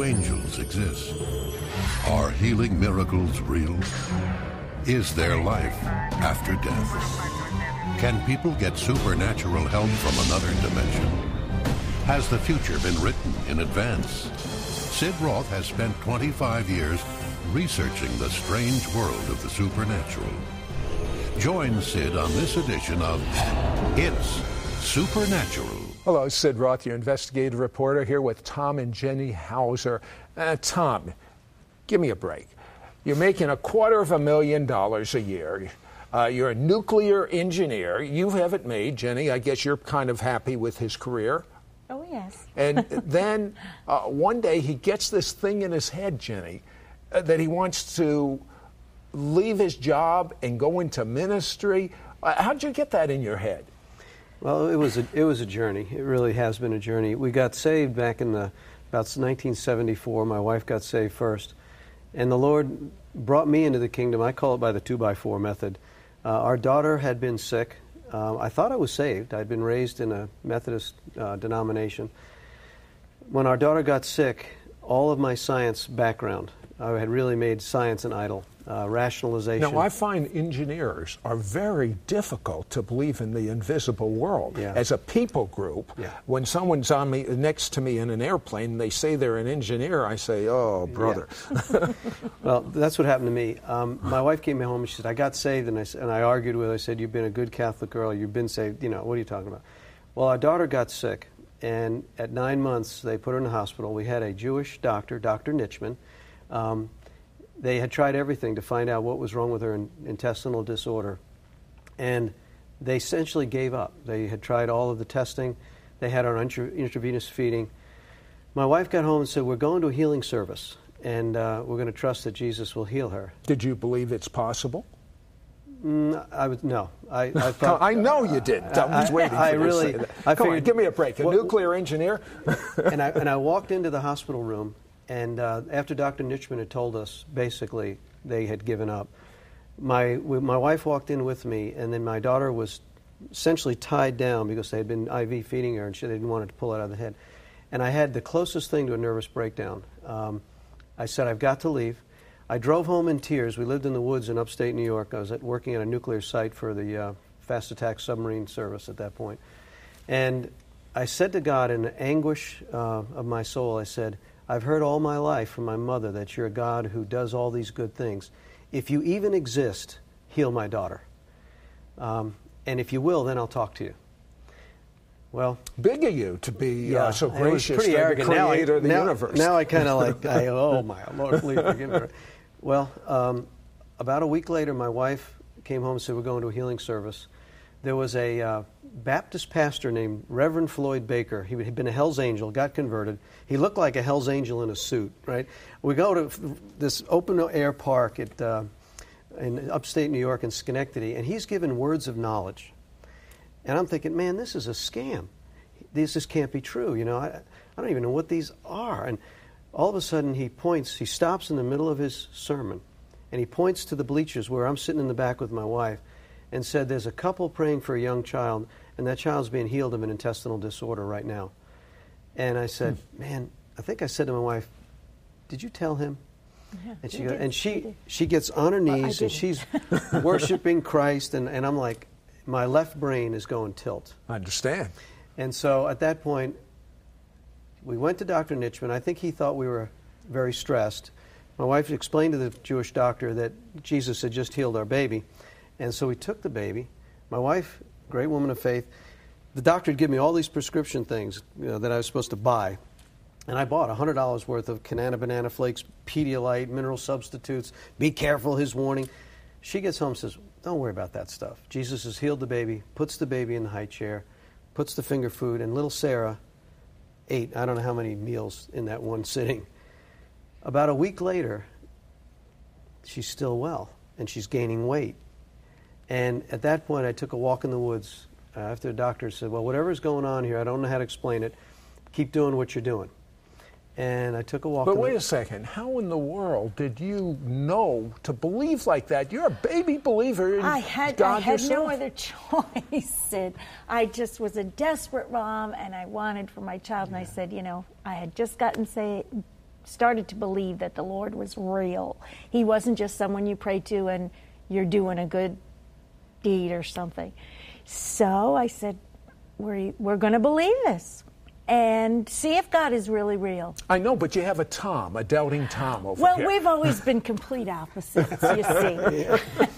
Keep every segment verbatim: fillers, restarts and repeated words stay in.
angels exist? Are healing miracles real? Is there life after death? Can people get supernatural help from another dimension? Has the future been written in advance? Sid Roth has spent twenty-five years researching the strange world of the supernatural. Join Sid on this edition of It's Supernatural. Hello, Sid Roth, your investigative reporter, here with Tom and Jenny Hauser. Uh, Tom, give me a break. You're making a quarter of a million dollars a year. Uh, you're a nuclear engineer. You have it made, Jenny. I guess you're kind of happy with his career. Oh, yes. And then uh, one day he gets this thing in his head, Jenny, uh, that he wants to leave his job and go into ministry. Uh, how'd you get that in your head? Well, it was a it was a journey. It really has been a journey. We got saved back in the about nineteen seventy-four. My wife got saved first, and the Lord brought me into the kingdom. I call it by the two by four method. Uh, our daughter had been sick. Uh, I thought I was saved. I'd been raised in a Methodist uh, denomination. When our daughter got sick, all of my science background, I had really made science an idol. Uh, rationalization. Now, I find engineers are very difficult to believe in the invisible world. Yeah. As a people group, yeah. when someone's on me next to me in an airplane, and they say they're an engineer, I say, oh, brother. Yeah. Well, that's what happened to me. Um, my wife came home and she said, I got saved, and I, and I argued with her. I said, you've been a good Catholic girl. You've been saved. You know, what are you talking about? Well, our daughter got sick, and at nine months, they put her in the hospital. We had a Jewish doctor, Doctor Nitschmann. Um, They had tried everything to find out what was wrong with her in, intestinal disorder, and they essentially gave up. They had tried all of the testing. They had her on intra- intravenous feeding. My wife got home and said, we're going to a healing service, and uh, we're going to trust that Jesus will heal her. Did you believe it's possible? Mm, I would no. I I, thought, I know you did. I, I was waiting I, for I you to really, say that. I Come figured, on, give me a break. A what, nuclear engineer? and I and I walked into the hospital room. And uh, after Doctor Nitschmann had told us, basically, they had given up, my my wife walked in with me, and then my daughter was essentially tied down because they had been I V feeding her, and she, they didn't want her to pull it out of the head. And I had the closest thing to a nervous breakdown. Um, I said, I've got to leave. I drove home in tears. We lived in the woods in upstate New York. I was at, working at a nuclear site for the uh, Fast Attack Submarine Service at that point. And I said to God in anguish uh, of my soul, I said, I've heard all my life from my mother that you're a God who does all these good things. If you even exist, heal my daughter. Um, and if you will, then I'll talk to you. Well, big of you to be yeah, uh, so gracious pretty to arrogant. the creator now I, of the now, universe. Now I kind of like, I, oh my Lord, please forgive me. Well, um, about a week later, my wife came home and said, we're going to a healing service. There was a uh, Baptist pastor named Reverend Floyd Baker. He had been a Hell's Angel, got converted. He looked like a Hell's Angel in a suit, right? We go to this open-air park at, uh, in upstate New York in Schenectady, and he's given words of knowledge. And I'm thinking, man, this is a scam. This just can't be true. You know, I, I don't even know what these are. And all of a sudden he points, he stops in the middle of his sermon, and he points to the bleachers where I'm sitting in the back with my wife, and said, there's a couple praying for a young child, and that child's being healed of an intestinal disorder right now. And I said, hmm. man, I think I said to my wife, did you tell him? Yeah, and she you goes, did. and she she gets on her knees, well, and she's worshiping Christ, and, and I'm like, my left brain is going tilt. I understand. And so at that point, we went to Doctor Nitschmann. I think he thought we were very stressed. My wife explained to the Jewish doctor that Jesus had just healed our baby. And so we took the baby. My wife, great woman of faith, the doctor had given me all these prescription things, you know, that I was supposed to buy. And I bought one hundred dollars worth of Canana Banana Flakes, Pedialyte, mineral substitutes, be careful, his warning. She gets home and says, don't worry about that stuff. Jesus has healed the baby, puts the baby in the high chair, puts the finger food, and little Sarah ate, I don't know how many meals in that one sitting. About a week later, she's still well, and she's gaining weight. And at that point, I took a walk in the woods uh, after the doctor said, well, whatever's going on here, I don't know how to explain it. Keep doing what you're doing. And I took a walk. But in wait the... a second. How in the world did you know to believe like that? You're a baby believer in I had, God I had yourself. no other choice, Sid. I just was a desperate mom, and I wanted for my child. And I said, you know, I had just gotten say, started to believe that the Lord was real. He wasn't just someone you pray to and you're doing a good deed or something. So I said, we're, we're going to believe this and see if God is really real. I know, but you have a Tom, a doubting Tom over well, here. Well, we've always been complete opposites, you see.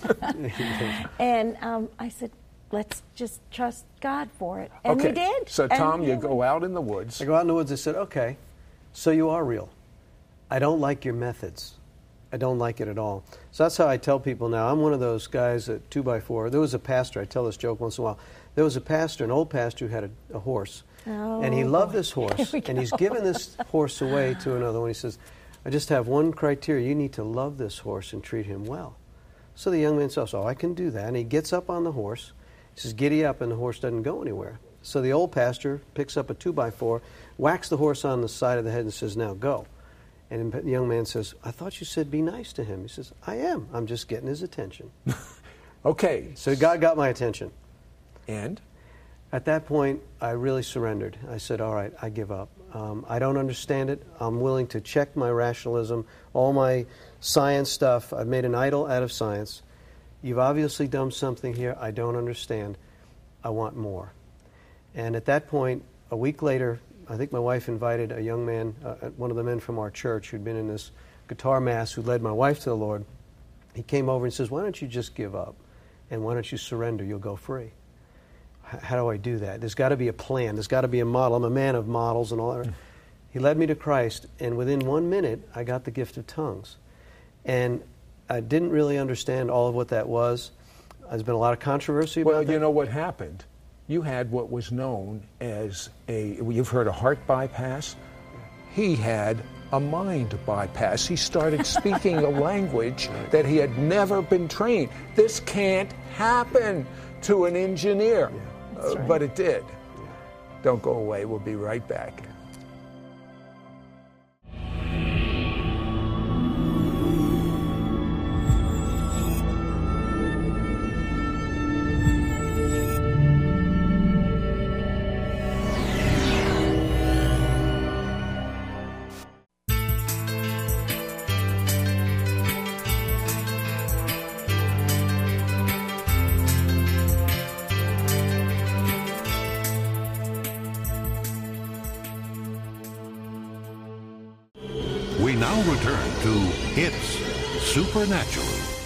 And um, I said, let's just trust God for it. And okay. we did. So, Tom, and you go out in the woods. I go out in the woods and said, okay, so you are real. I don't like your methods. I don't like it at all. So that's how I tell people now. I'm one of those guys at two by four. There was a pastor, I tell this joke once in a while. There was a pastor, an old pastor who had a, a horse. Oh, and he loved boy. this horse. And he's given this horse away to another one. He says, I just have one criteria. You need to love this horse and treat him well. So the young man says, oh, I can do that. And he gets up on the horse. He says, giddy up, and the horse doesn't go anywhere. So the old pastor picks up a two by four, whacks the horse on the side of the head and says, now go. And the young man says, I thought you said be nice to him. He says, I am. I'm just getting his attention. Okay. So God got my attention. And? At that point, I really surrendered. I said, all right, I give up. Um, I don't understand it. I'm willing to check my rationalism, all my science stuff. I've made an idol out of science. You've obviously done something here I don't understand. I want more. And at that point, a week later, I think my wife invited a young man, uh, one of the men from our church who'd been in this guitar mass, who led my wife to the Lord. He came over and says, why don't you just give up? And why don't you surrender? You'll go free. H- how do I do that? There's got to be a plan. There's got to be a model. I'm a man of models and all that. Mm. He led me to Christ, and within one minute, I got the gift of tongues. And I didn't really understand all of what that was. There's been a lot of controversy about well, that. Well, you know what happened? You had what was known as a, you've heard a heart bypass? He had a mind bypass. He started speaking a language that he had never been trained. This can't happen to an engineer. Yeah, uh, right. But it did. Yeah. Don't go away. We'll be right back. We now return to It's Supernatural.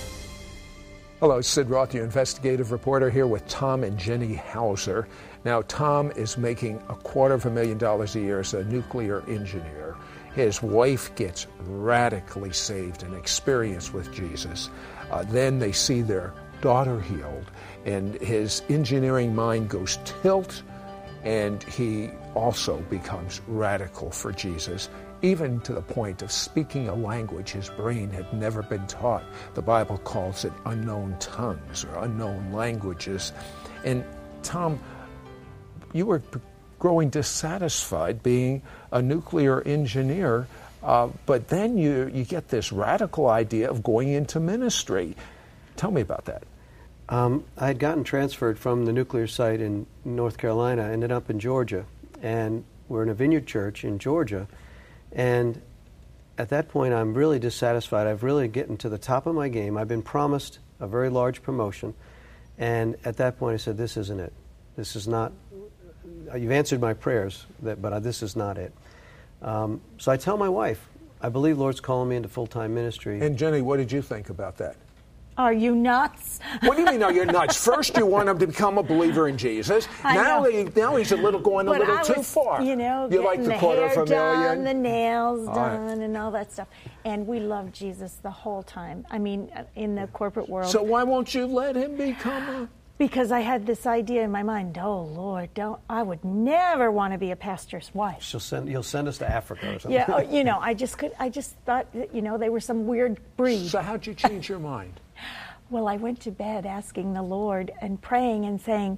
Hello, Sid Roth, your investigative reporter, here with Tom and Jenny Hauser. Now, Tom is making a quarter of a million dollars a year as a nuclear engineer. His wife gets radically saved and experienced with Jesus. Uh, then they see their daughter healed, and his engineering mind goes tilt, and he also becomes radical for Jesus, even to the point of speaking a language his brain had never been taught. The Bible calls it unknown tongues or unknown languages. And Tom, you were growing dissatisfied being a nuclear engineer, uh, but then you, you get this radical idea of going into ministry. Tell me about that. Um, I had gotten transferred from the nuclear site in North Carolina, ended up in Georgia, and we're in a vineyard church in Georgia. And at that point, I'm really dissatisfied. I've really gotten to the top of my game. I've been promised a very large promotion. And at that point, I said, this isn't it. This is not, you've answered my prayers, that, but this is not it. Um, so I tell my wife, I believe Lord's calling me into full-time ministry. And Jenny, what did you think about that? Are you nuts? What do you mean, are you nuts? First, you want him to become a believer in Jesus. I now, know. he, now he's a little going But a little I too was, far. You know, you like getting the the quarter hair of a million, done, the nails all right. done, and all that stuff. And we loved Jesus the whole time. I mean, in the corporate world. So why won't you let him become a... Because I had this idea in my mind, oh, Lord, don't, I would never want to be a pastor's wife. She'll send, you'll send us to Africa or something. Yeah, oh, you know, I just could, I just thought, that, you know, they were some weird breed. So how'd you change your mind? Well, I went to bed asking the Lord and praying and saying,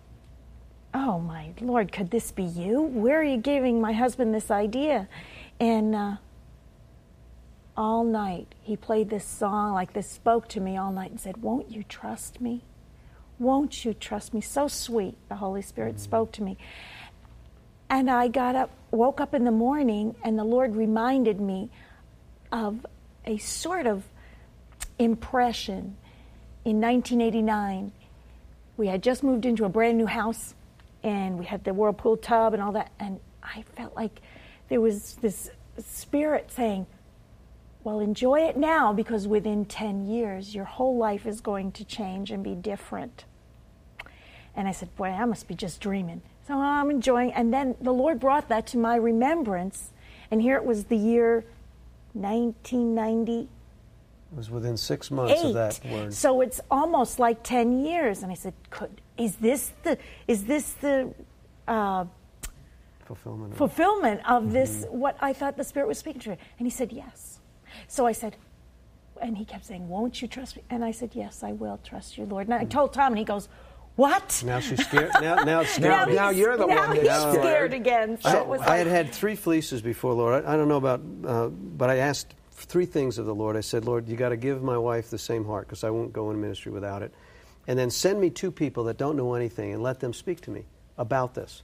oh, my Lord, could this be you? Where are you giving my husband this idea? And uh, all night, he played this song, like this spoke to me all night and said, won't you trust me? Won't you trust me? So sweet, the Holy Spirit mm-hmm. spoke to me. And I got up, woke up in the morning, and the Lord reminded me of a sort of impression. In nineteen eighty-nine, we had just moved into a brand new house, and we had the whirlpool tub and all that, and I felt like there was this spirit saying, well, enjoy it now, because within ten years, your whole life is going to change and be different. And I said, boy, I must be just dreaming. So I'm enjoying, and then the Lord brought that to my remembrance, and here it was the year nineteen ninety. It was within six months Eight. of that word. So it's almost like ten years. And I said, Could, is this the, is this the uh, fulfillment of, fulfillment of mm-hmm. this, what I thought the Spirit was speaking to me? And he said, yes. So I said, and he kept saying, won't you trust me? And I said, yes, I will trust you, Lord. And I told Tom, and he goes, what? Now she's scared. Now, now it's Now, scared. now you're the now one he's that's scared again. So I, it was I like, had had three fleeces before, Lord. I, I don't know about, uh, but I asked three things of the Lord. I said, Lord, you got to give my wife the same heart, because I won't go in ministry without it. And then send me two people that don't know anything and let them speak to me about this.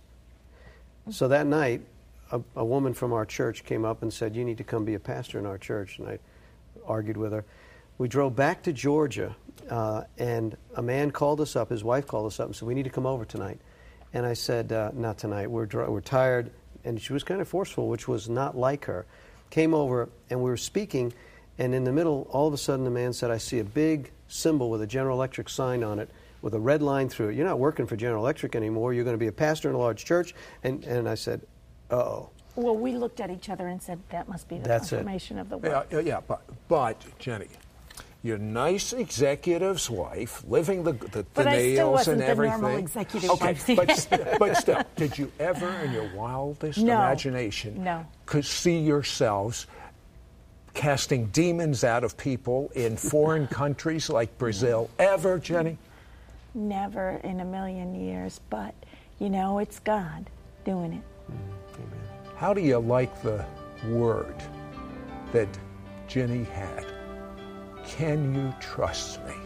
So that night, a, a woman from our church came up and said, you need to come be a pastor in our church. And I argued with her. We drove back to Georgia, uh, and a man called us up. His wife called us up and said, we need to come over tonight. And I said, uh, not tonight. We're, dr- we're tired. And she was kind of forceful, which was not like her. Came over, and we were speaking, and in the middle, all of a sudden, the man said, I see a big symbol with a General Electric sign on it with a red line through it. You're not working for General Electric anymore. You're going to be a pastor in a large church. And, and I said, uh-oh. well, we looked at each other and said, that must be the That's confirmation it. of the word. Yeah, yeah, but, but, Jenny, your nice executive's wife, living the, the, the But I still nails wasn't and the everything. normal executive okay, wife. but, st- but still, did you ever, in your wildest No. imagination, No. could see yourselves casting demons out of people in foreign countries like Brazil? Ever, Jenny? Never in a million years, but, you know, it's God doing it. Amen. How do you like the word that Jenny had? Can you trust me?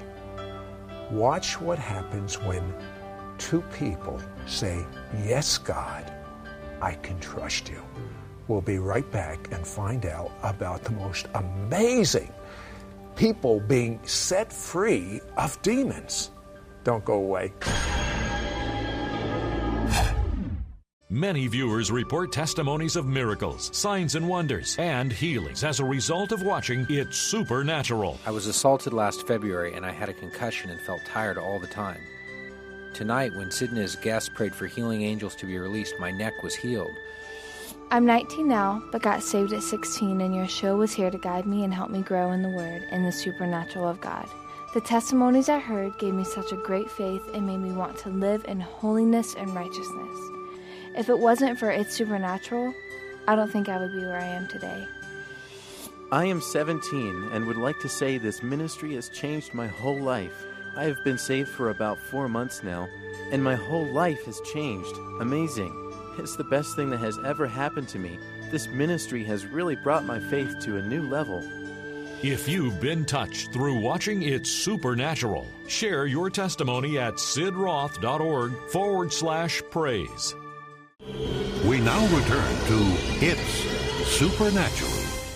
Watch what happens when two people say, yes, God, I can trust you. We'll be right back and find out about the most amazing people being set free of demons. Don't go away. Many viewers report testimonies of miracles, signs and wonders, and healings as a result of watching It's Supernatural. I was assaulted last February and I had a concussion and felt tired all the time. Tonight, when Sid and his guests prayed for healing angels to be released, my neck was healed. I'm nineteen now, but got saved at sixteen, and your show was here to guide me and help me grow in the Word and the supernatural of God. The testimonies I heard gave me such a great faith and made me want to live in holiness and righteousness. If it wasn't for It's Supernatural, I don't think I would be where I am today. I am seventeen and would like to say this ministry has changed my whole life. I have been saved for about four months now, and my whole life has changed. Amazing. It's the best thing that has ever happened to me. This ministry has really brought my faith to a new level. If you've been touched through watching It's Supernatural, share your testimony at sidroth.org forward slash praise. We now return to It's Supernatural.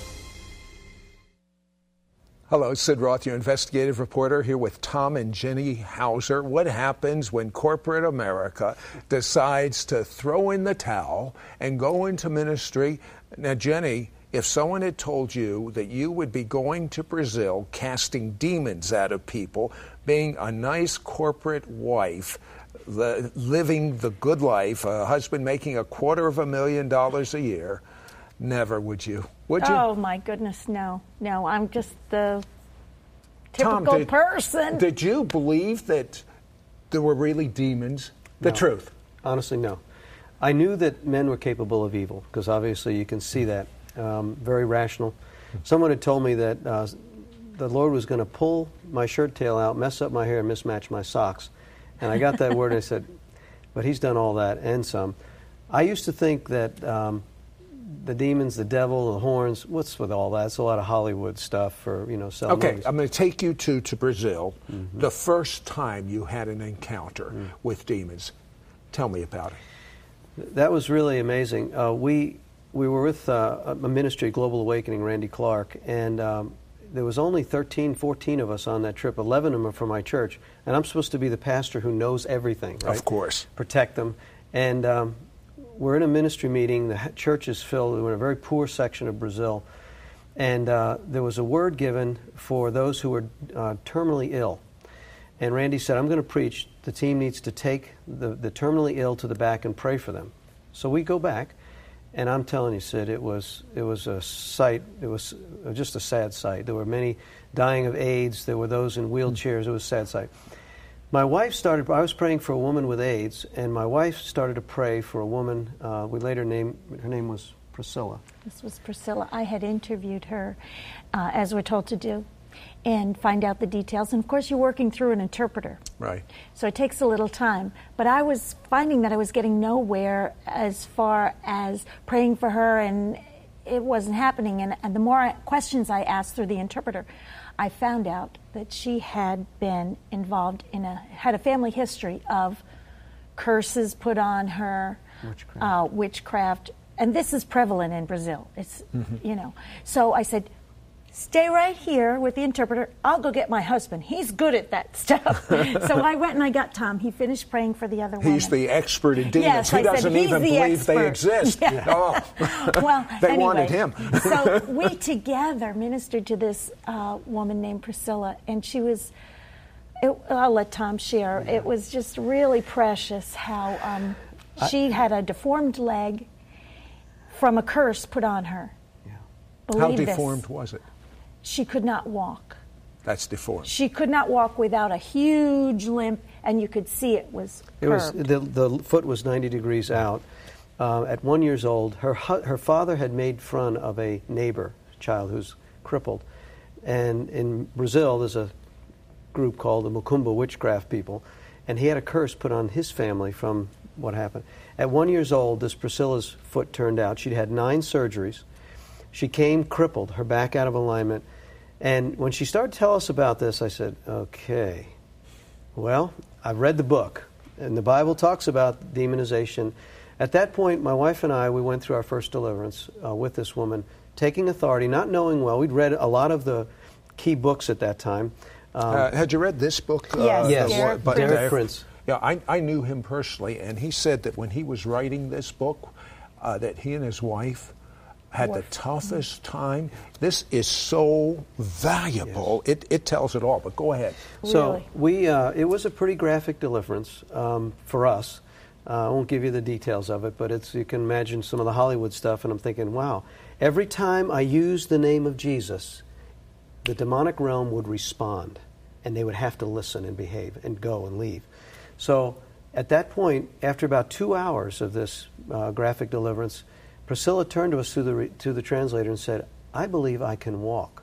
Hello, Sid Roth, your investigative reporter, here with Tom and Jenny Hauser. What happens when corporate America decides to throw in the towel and go into ministry? Now, Jenny, if someone had told you that you would be going to Brazil, casting demons out of people, being a nice corporate wife, the, living the good life, a husband making a quarter of a million dollars a year, never would you, would you? Oh, my goodness, no. No, I'm just the Tom, typical did, person. Did you believe that there were really demons? The No. truth? Honestly, no. I knew that men were capable of evil, because obviously you can see that. Um, very rational. Someone had told me that uh, the Lord was going to pull my shirt tail out, mess up my hair, and mismatch my socks. And I got that word, and I said, but he's done all that and some. I used to think that um, the demons, the devil, the horns, what's with all that? It's a lot of Hollywood stuff for, you know, selling Okay, movies. I'm going to take you to, to Brazil. Mm-hmm. The first time you had an encounter Mm. with demons. Tell me about it. That was really amazing. Uh, we we were with uh, a ministry, Global Awakening, Randy Clark, and um, there was only thirteen, fourteen of us on that trip. eleven of them are from my church, and I'm supposed to be the pastor who knows everything, right? Of course. Protect them. And um, we're in a ministry meeting. The church is filled. We're in a very poor section of Brazil. And uh, there was a word given for those who were uh, terminally ill. And Randy said, I'm going to preach. The team needs to take the, the terminally ill to the back and pray for them. So we go back, and I'm telling you, Sid, it was it was a sight. It was just a sad sight. There were many dying of AIDS. There were those in wheelchairs. It was a sad sight. My wife started, I was praying for a woman with AIDS, and my wife started to pray for a woman, uh, we later named, her name was Priscilla. This was Priscilla. I had interviewed her, uh, as we're told to do, and find out the details. And of course, you're working through an interpreter. Right. So it takes a little time. But I was finding that I was getting nowhere as far as praying for her, and it wasn't happening. And, and the more I, questions I asked through the interpreter, I found out that she had been involved in a, had a family history of curses put on her, witchcraft. Uh, witchcraft. And this is prevalent in Brazil. It's, mm-hmm. you know. So I said, stay right here with the interpreter. I'll go get my husband. He's good at that stuff. So I went and I got Tom. He finished praying for the other woman. He's the expert in demons. Yes, he I doesn't said, he's even the believe expert. they exist. Yeah. Oh. Well, they anyway, wanted him. So we together ministered to this uh, woman named Priscilla, and she was, it, I'll let Tom share. It was just really precious how um, she I, had a deformed leg from a curse put on her. Yeah. How deformed this. was it? She could not walk. That's deformed. She could not walk without a huge limp, and you could see it was curved. It was the, the foot was ninety degrees out. Uh, at one years old, her her father had made fun of a neighbor child who's crippled, and in Brazil there's a group called the Macumba witchcraft people, and he had a curse put on his family from what happened. At one years old, this Priscilla's foot turned out. She'd had nine surgeries. She came crippled, her back out of alignment. And when she started to tell us about this, I said, okay, well, I've read the book, and the Bible talks about demonization. At that point, my wife and I, we went through our first deliverance uh, with this woman, taking authority, not knowing well. We'd read a lot of the key books at that time. Um, uh, had you read this book? Yes, uh, yes. Derek, but, Derek uh, Prince. Yeah, I, I knew him personally, and he said that when he was writing this book, uh, that he and his wife had the toughest time. This is so valuable. Yes. It, it tells it all, but go ahead. So really? we uh, it was a pretty graphic deliverance um, for us. Uh, I won't give you the details of it, but it's you can imagine some of the Hollywood stuff, and I'm thinking, wow, every time I use the name of Jesus, the demonic realm would respond, and they would have to listen and behave and go and leave. So at that point, after about two hours of this uh, graphic deliverance, Priscilla turned to us through the, re- to the translator and said, I believe I can walk.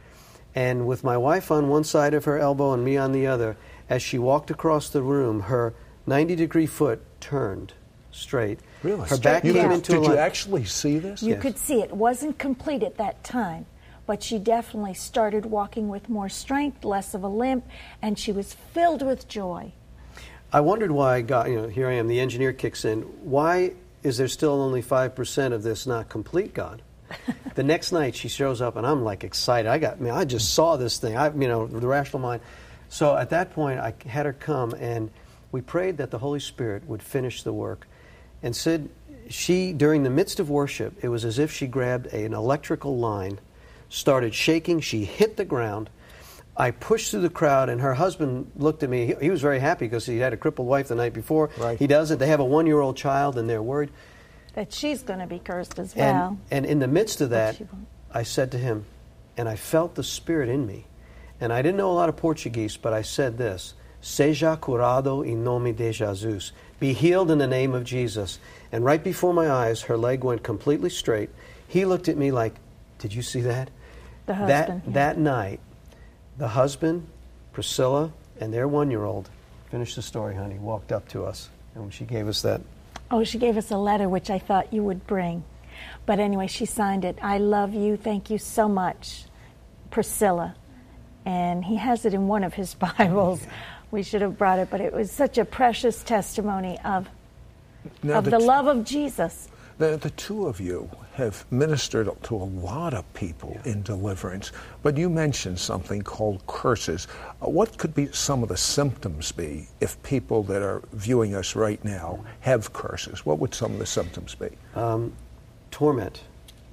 And with my wife on one side of her elbow and me on the other, as she walked across the room, her ninety-degree foot turned straight. Really? Her back you came could, into Did a you line. actually see this? You Yes. could see it. It wasn't complete at that time, but she definitely started walking with more strength, less of a limp, and she was filled with joy. I wondered why I got, you know, here I am, the engineer kicks in. Why is there still only five percent of this not complete, God? The next night she shows up and I'm like excited. I got, man, I just saw this thing. I, you know, the rational mind. So at that point I had her come and we prayed that the Holy Spirit would finish the work. And Sid, she, during the midst of worship, it was as if she grabbed a, an electrical line, started shaking, she hit the ground. I pushed through the crowd, and her husband looked at me. He, he was very happy because he had a crippled wife the night before. Right. He doesn't. They have a one-year-old child, and they're worried. That she's going to be cursed as And, well. and in the midst of that, she won't. I said to him, and I felt the Spirit in me. And I didn't know a lot of Portuguese, but I said this, Seja curado em nome de Jesus. Be healed in the name of Jesus. And right before my eyes, her leg went completely straight. He looked at me like, did you see that? The husband. That, yeah. that night, the husband, Priscilla, and their one-year-old, finish the story, honey, walked up to us. And when she gave us that. Oh, she gave us a letter, which I thought you would bring. But anyway, she signed it. I love you. Thank you so much, Priscilla. And he has it in one of his Bibles. We should have brought it, but it was such a precious testimony of Now of the the t- love of Jesus. The, the two of you have ministered to a lot of people yeah. in deliverance, but you mentioned something called curses. Uh, what could be some of the symptoms be if people that are viewing us right now have curses? What would some of the symptoms be? Um, torment,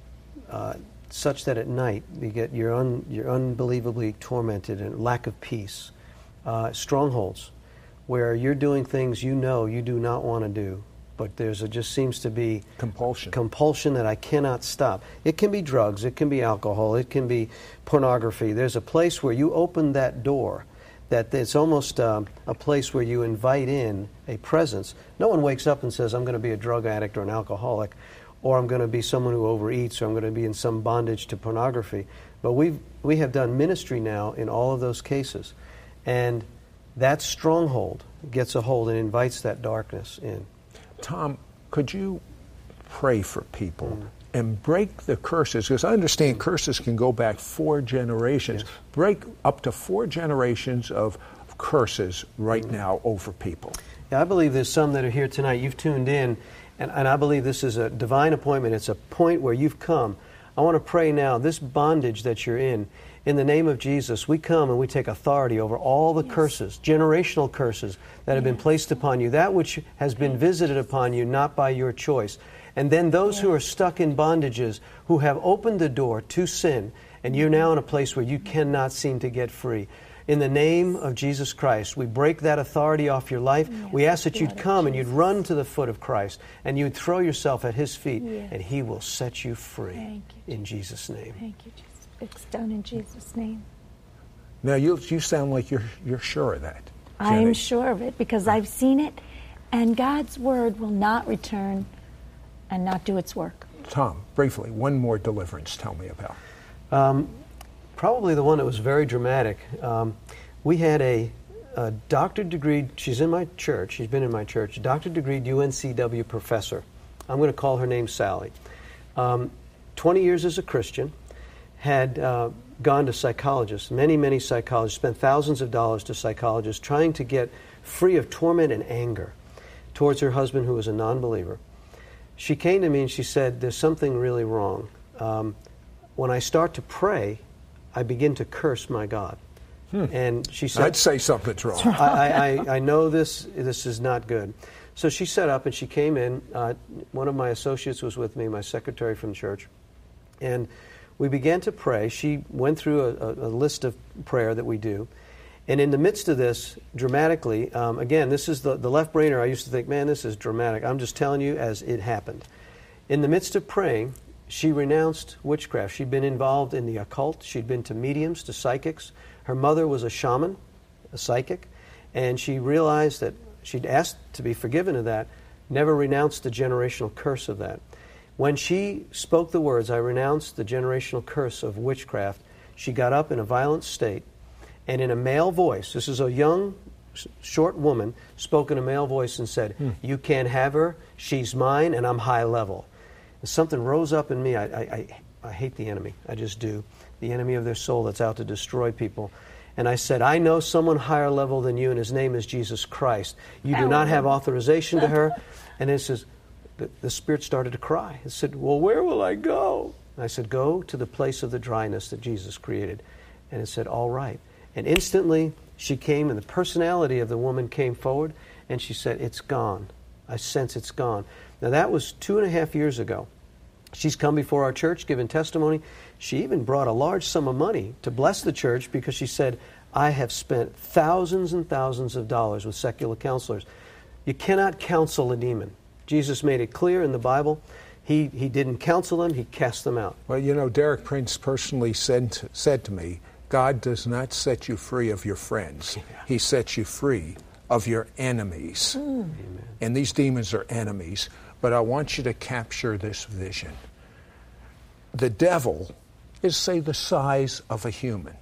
uh, such that at night you get you're un, you're unbelievably tormented and lack of peace. Uh, strongholds, where you're doing things you know you do not want to do, but there's a, just seems to be compulsion. Compulsion that I cannot stop. It can be drugs, it can be alcohol, it can be pornography. There's a place where you open that door, that it's almost um, a place where you invite in a presence. No one wakes up and says, I'm going to be a drug addict or an alcoholic, or I'm going to be someone who overeats, or I'm going to be in some bondage to pornography. But we've, we have done ministry now in all of those cases. And that stronghold gets a hold and invites that darkness in. Tom, could you pray for people mm. and break the curses? Because I understand mm. curses can go back four generations. Yes. Break up to four generations of curses right mm. now over people. Yeah, I believe there's some that are here tonight. You've tuned in, and, and I believe this is a divine appointment. It's a point where you've come. I want to pray now, this bondage that you're in, in the name of Jesus, we come and we take authority over all the yes. curses, generational curses that yes. have been placed upon you, that which has been visited upon you, not by your choice. And then those yes. who are stuck in bondages, who have opened the door to sin, and you're now in a place where you cannot seem to get free. In the name of Jesus Christ, we break that authority off your life. Yes, we ask that you'd come and you'd run to the foot of Christ, and you'd throw yourself at His feet, yes. and He will set you free. Thank you, in Jesus' name. Thank you, Jesus. It's done in Jesus' name. Now, you you sound like you're you're sure of that, I am sure of it, because I've seen it, and God's Word will not return and not do its work. Tom, briefly, one more deliverance tell me about. Um, probably the one that was very dramatic. Um, we had a, a doctorate degree, she's in my church, she's been in my church, doctorate degree U N C W professor. I'm going to call her name Sally. Um, twenty years as a Christian, had uh, gone to psychologists, many, many psychologists, spent thousands of dollars to psychologists trying to get free of torment and anger towards her husband, who was a non-believer. She came to me and she said, there's something really wrong. Um, when I start to pray, I begin to curse my God. Hmm. And she said, I'd say something's wrong. I, I, I know this, this is not good. So she set up and she came in. Uh, one of my associates was with me, my secretary from church. And we began to pray. She went through a, a list of prayer that we do. And in the midst of this, dramatically, um, again, this is the, the left-brainer. I used to think, man, this is dramatic. I'm just telling you as it happened. In the midst of praying, she renounced witchcraft. She'd been involved in the occult. She'd been to mediums, to psychics. Her mother was a shaman, a psychic. And she realized that she'd asked to be forgiven of that, never renounced the generational curse of that. When she spoke the words, I renounce the generational curse of witchcraft, she got up in a violent state, and in a male voice, this is a young, short woman, spoke in a male voice and said, hmm. you can't have her, she's mine, and I'm high level. And something rose up in me. I, I, I, I hate the enemy. I just do. The enemy of their soul that's out to destroy people. And I said, I know someone higher level than you, and his name is Jesus Christ. You do not have authorization to her. And it says, the, the spirit started to cry. It said, well, where will I go? And I said, go to the place of the dryness that Jesus created. And it said, all right. And instantly she came, and the personality of the woman came forward, and she said, it's gone. I sense it's gone. Now that was two and a half years ago. She's come before our church, given testimony. She even brought a large sum of money to bless the church, because she said, I have spent thousands and thousands of dollars with secular counselors. You cannot counsel a demon. Jesus made it clear in the Bible. He, he didn't counsel them, he cast them out. Well, you know, Derek Prince personally said to, said to me, God does not set you free of your friends. Yeah. He sets you free of your enemies. Mm. And these demons are enemies. But I want you to capture this vision. The devil is, say, the size of a human.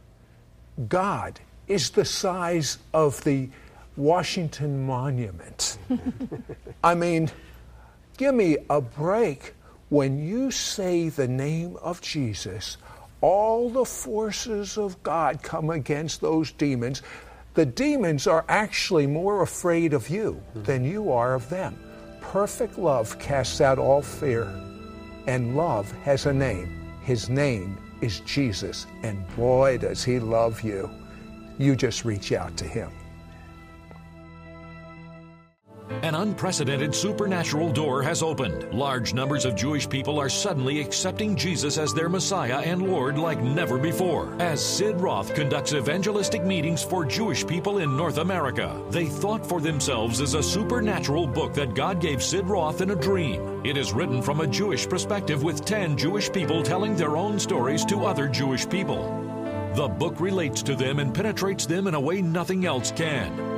God is the size of the Washington Monument. I mean, give me a break. When you say the name of Jesus, all the forces of God come against those demons. The demons are actually more afraid of you than you are of them. perfect love casts out all fear. And love has a name. His name is Jesus. And boy, does he love you. You just reach out to him. An unprecedented supernatural door has opened. Large numbers of Jewish people are suddenly accepting Jesus as their Messiah and Lord like never before. As Sid Roth conducts evangelistic meetings for Jewish people in North America, They Thought for Themselves is a supernatural book that God gave Sid Roth in a dream. It is written from a Jewish perspective with ten Jewish people telling their own stories to other Jewish people. The book relates to them and penetrates them in a way nothing else can.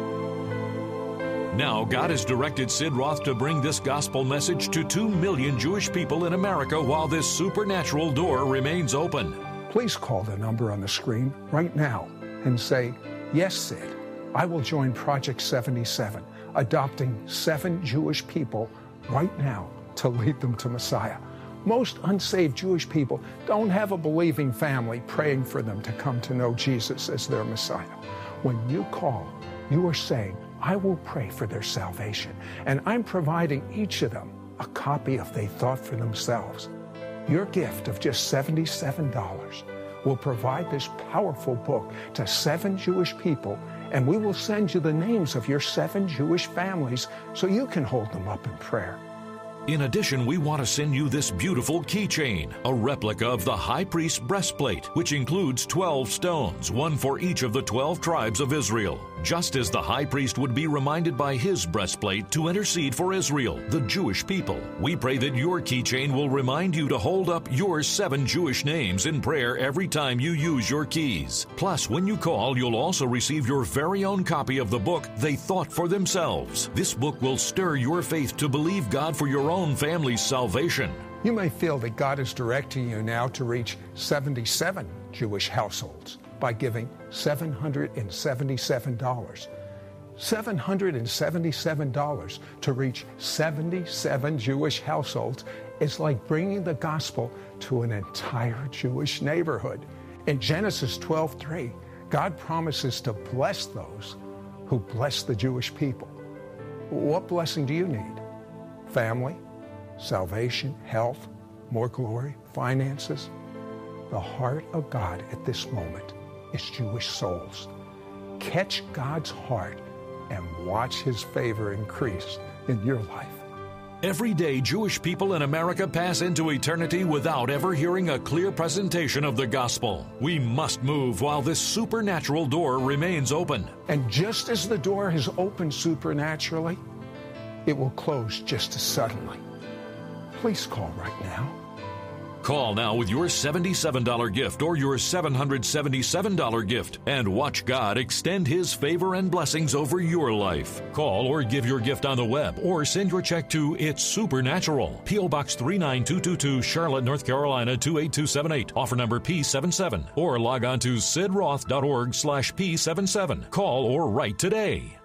Now, God has directed Sid Roth to bring this gospel message to two million Jewish people in America while this supernatural door remains open. Please call the number on the screen right now and say, "Yes, Sid, I will join Project seventy-seven, adopting seven Jewish people right now to lead them to Messiah." Most unsaved Jewish people don't have a believing family praying for them to come to know Jesus as their Messiah. When you call, you are saying, "I will pray for their salvation," and I'm providing each of them a copy of They Thought for Themselves. Your gift of just seventy-seven dollars will provide this powerful book to seven Jewish people, and we will send you the names of your seven Jewish families so you can hold them up in prayer. In addition, we want to send you this beautiful keychain, a replica of the high priest's breastplate, which includes twelve stones, one for each of the twelve tribes of Israel. Just as the high priest would be reminded by his breastplate to intercede for Israel, the Jewish people, we pray that your keychain will remind you to hold up your seven Jewish names in prayer every time you use your keys. Plus, when you call, you'll also receive your very own copy of the book, They Thought for Themselves. This book will stir your faith to believe God for your own family's salvation. You may feel that God is directing you now to reach seventy-seven Jewish households by giving seven hundred seventy-seven dollars. seven hundred seventy-seven dollars to reach seventy-seven Jewish households is like bringing the gospel to an entire Jewish neighborhood. In Genesis twelve three, God promises to bless those who bless the Jewish people. What blessing do you need? Family? Salvation, health, more glory, finances? The heart of God at this moment is Jewish souls. Catch God's heart and watch his favor increase in your life. Every day, Jewish people in America pass into eternity without ever hearing a clear presentation of the gospel. We must move while this supernatural door remains open. And just as the door has opened supernaturally, it will close just as suddenly. Please call right now. Call now with your seventy-seven dollars gift or your seven hundred seventy-seven dollars gift and watch God extend his favor and blessings over your life. Call or give your gift on the web or send your check to It's Supernatural, P O. Box three nine two two two, Charlotte, North Carolina two eight two seven eight, offer number P seventy-seven, or log on to sidroth dot org slash P seventy-seven. Call or write today.